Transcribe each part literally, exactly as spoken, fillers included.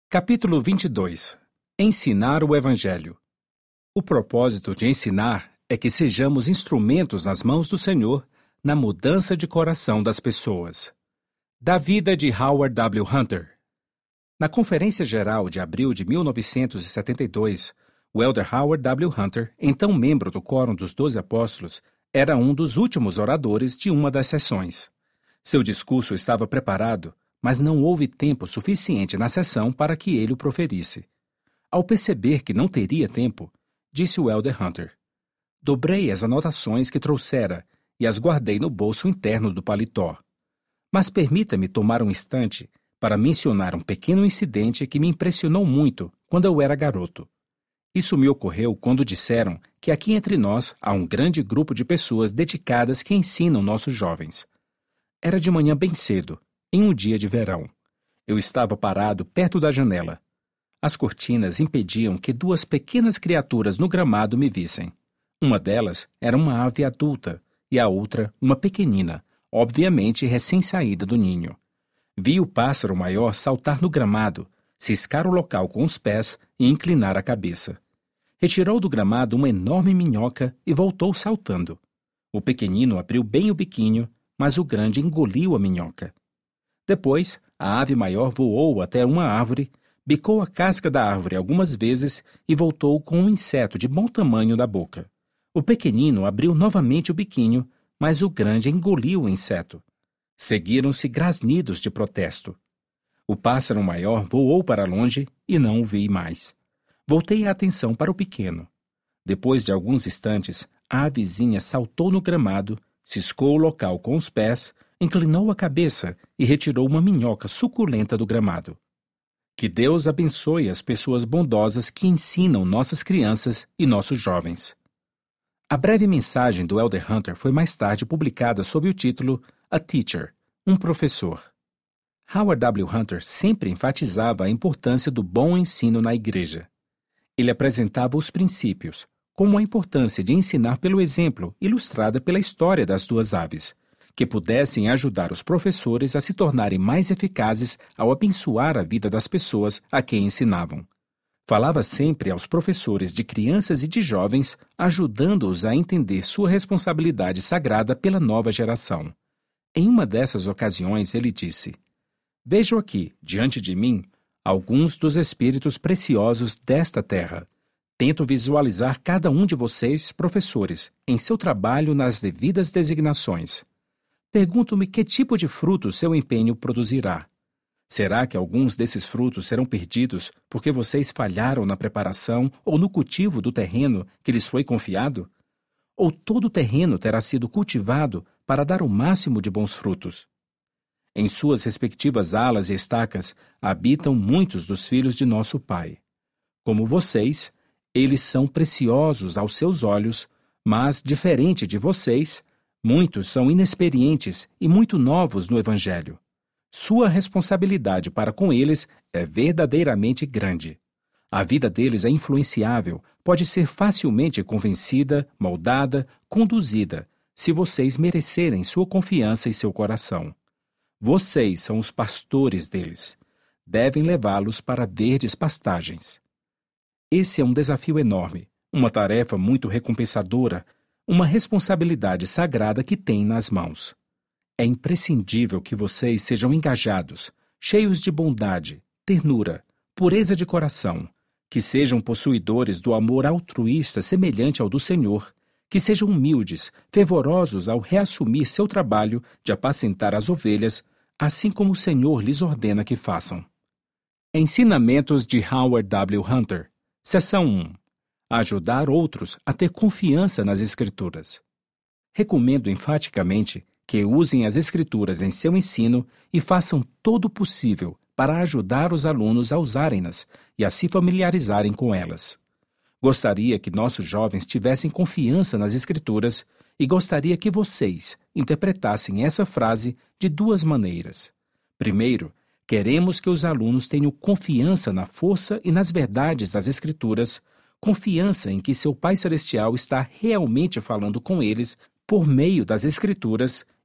Capítulo vinte e dois. Ensinar o Evangelho. O propósito de ensinar é que sejamos instrumentos nas mãos do Senhor na mudança de coração das pessoas. Da vida de Howard W. Hunter. Na Conferência Geral de abril de mil novecentos e setenta e dois, o elder Howard W. Hunter, então membro do Quórum dos Doze Apóstolos, era um dos últimos oradores de uma das sessões. Seu discurso estava preparado, mas não houve tempo suficiente na sessão para que ele o proferisse. Ao perceber que não teria tempo, disse o elder Hunter: "Dobrei as anotações que trouxera e as guardei no bolso interno do paletó. Mas permita-me tomar um instante para mencionar um pequeno incidente que me impressionou muito quando eu era garoto. Isso me ocorreu quando disseram que aqui entre nós há um grande grupo de pessoas dedicadas que ensinam nossos jovens. Era de manhã bem cedo, em um dia de verão. Eu estava parado perto da janela. As cortinas impediam que duas pequenas criaturas no gramado me vissem. Uma delas era uma ave adulta e a outra uma pequenina, obviamente recém-saída do ninho. Vi o pássaro maior saltar no gramado, ciscar o local com os pés e inclinar a cabeça. Retirou do gramado uma enorme minhoca e voltou saltando. O pequenino abriu bem o biquinho, mas o grande engoliu a minhoca. Depois, a ave maior voou até uma árvore, bicou a casca da árvore algumas vezes e voltou com um inseto de bom tamanho na boca. O pequenino abriu novamente o biquinho, mas o grande engoliu o inseto. Seguiram-se grasnidos de protesto. O pássaro maior voou para longe e não o vi mais. Voltei a atenção para o pequeno. Depois de alguns instantes, a avezinha saltou no gramado, ciscou o local com os pés, inclinou a cabeça e retirou uma minhoca suculenta do gramado. Que Deus abençoe as pessoas bondosas que ensinam nossas crianças e nossos jovens." A breve mensagem do elder Hunter foi mais tarde publicada sob o título A Teacher, um professor. Howard W. Hunter sempre enfatizava a importância do bom ensino na igreja. Ele apresentava os princípios, como a importância de ensinar pelo exemplo, ilustrada pela história das duas aves, que pudessem ajudar os professores a se tornarem mais eficazes ao abençoar a vida das pessoas a quem ensinavam. Falava sempre aos professores de crianças e de jovens, ajudando-os a entender sua responsabilidade sagrada pela nova geração. Em uma dessas ocasiões, ele disse: "Vejo aqui, diante de mim, alguns dos espíritos preciosos desta terra. Tento visualizar cada um de vocês, professores, em seu trabalho nas devidas designações. Pergunto-me que tipo de fruto seu empenho produzirá. Será que alguns desses frutos serão perdidos porque vocês falharam na preparação ou no cultivo do terreno que lhes foi confiado? Ou todo o terreno terá sido cultivado para dar o máximo de bons frutos? Em suas respectivas alas e estacas habitam muitos dos filhos de nosso Pai. Como vocês, eles são preciosos aos seus olhos, mas, diferente de vocês, muitos são inexperientes e muito novos no Evangelho. Sua responsabilidade para com eles é verdadeiramente grande. A vida deles é influenciável, pode ser facilmente convencida, moldada, conduzida, se vocês merecerem sua confiança e seu coração. Vocês são os pastores deles. Devem levá-los para verdes pastagens." Esse é um desafio enorme, uma tarefa muito recompensadora, uma responsabilidade sagrada que têm nas mãos. É imprescindível que vocês sejam engajados, cheios de bondade, ternura, pureza de coração, que sejam possuidores do amor altruísta semelhante ao do Senhor, que sejam humildes, fervorosos ao reassumir seu trabalho de apacentar as ovelhas, assim como o Senhor lhes ordena que façam. Ensinamentos de Howard W. Hunter. Seção um. Ajudar outros a ter confiança nas Escrituras. Recomendo enfaticamente que usem as Escrituras em seu ensino e façam todo o possível para ajudar os alunos a usarem-nas e a se familiarizarem com elas. Gostaria que nossos jovens tivessem confiança nas Escrituras e gostaria que vocês interpretassem essa frase de duas maneiras. Primeiro, queremos que os alunos tenham confiança na força e nas verdades das Escrituras, confiança em que seu Pai Celestial está realmente falando com eles por meio das Escrituras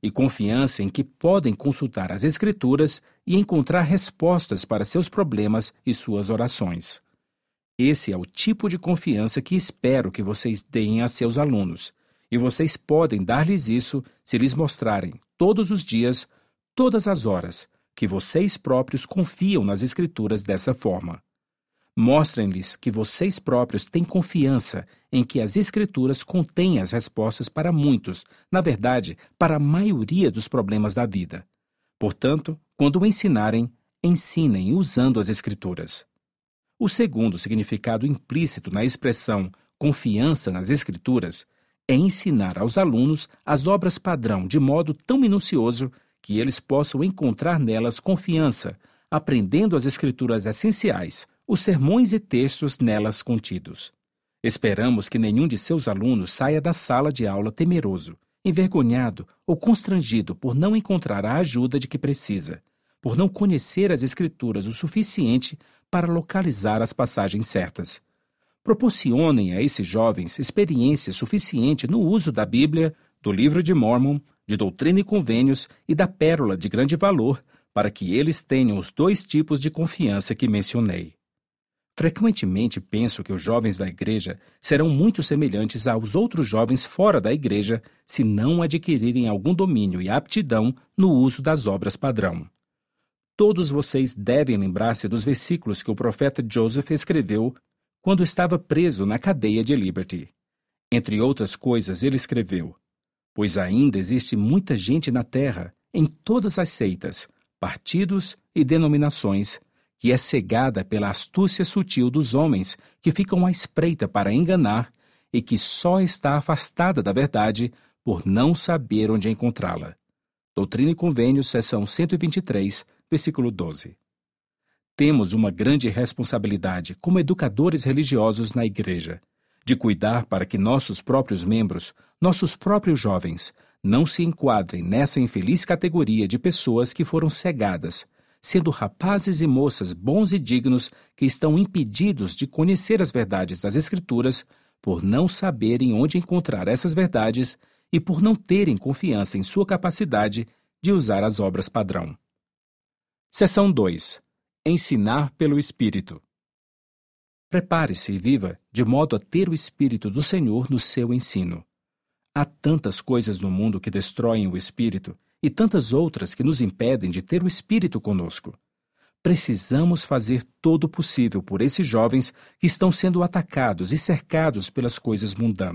e confiança em que podem consultar as Escrituras e encontrar respostas para seus problemas e suas orações. Esse é o tipo de confiança que espero que vocês deem a seus alunos, e vocês podem dar-lhes isso se lhes mostrarem, todos os dias, todas as horas, que vocês próprios confiam nas Escrituras dessa forma. Mostrem-lhes que vocês próprios têm confiança em que as Escrituras contêm as respostas para muitos, na verdade, para a maioria dos problemas da vida. Portanto, quando o ensinarem, ensinem usando as Escrituras. O segundo significado implícito na expressão confiança nas Escrituras é ensinar aos alunos as obras padrão de modo tão minucioso que eles possam encontrar nelas confiança, aprendendo as Escrituras essenciais, os sermões e textos nelas contidos. Esperamos que nenhum de seus alunos saia da sala de aula temeroso, envergonhado ou constrangido por não encontrar a ajuda de que precisa, por não conhecer as Escrituras o suficiente para localizar as passagens certas. Proporcionem a esses jovens experiência suficiente no uso da Bíblia, do Livro de Mórmon, de Doutrina e Convênios e da Pérola de Grande Valor, para que eles tenham os dois tipos de confiança que mencionei. Frequentemente penso que os jovens da igreja serão muito semelhantes aos outros jovens fora da igreja se não adquirirem algum domínio e aptidão no uso das obras padrão. Todos vocês devem lembrar-se dos versículos que o profeta Joseph escreveu quando estava preso na cadeia de Liberty. Entre outras coisas, ele escreveu: pois ainda existe muita gente na terra, em todas as seitas, partidos e denominações, que é cegada pela astúcia sutil dos homens que ficam à espreita para enganar e que só está afastada da verdade por não saber onde encontrá-la. Doutrina e Convênios, seção cento e vinte e três, versículo doze. Temos uma grande responsabilidade como educadores religiosos na igreja, de cuidar para que nossos próprios membros, nossos próprios jovens, não se enquadrem nessa infeliz categoria de pessoas que foram cegadas, sendo rapazes e moças bons e dignos que estão impedidos de conhecer as verdades das Escrituras por não saberem onde encontrar essas verdades e por não terem confiança em sua capacidade de usar as obras padrão. Seção dois. Ensinar pelo Espírito. Prepare-se e viva de modo a ter o Espírito do Senhor no seu ensino. Há tantas coisas no mundo que destroem o Espírito e tantas outras que nos impedem de ter o Espírito conosco. Precisamos fazer todo o possível por esses jovens que estão sendo atacados e cercados pelas coisas mundanas.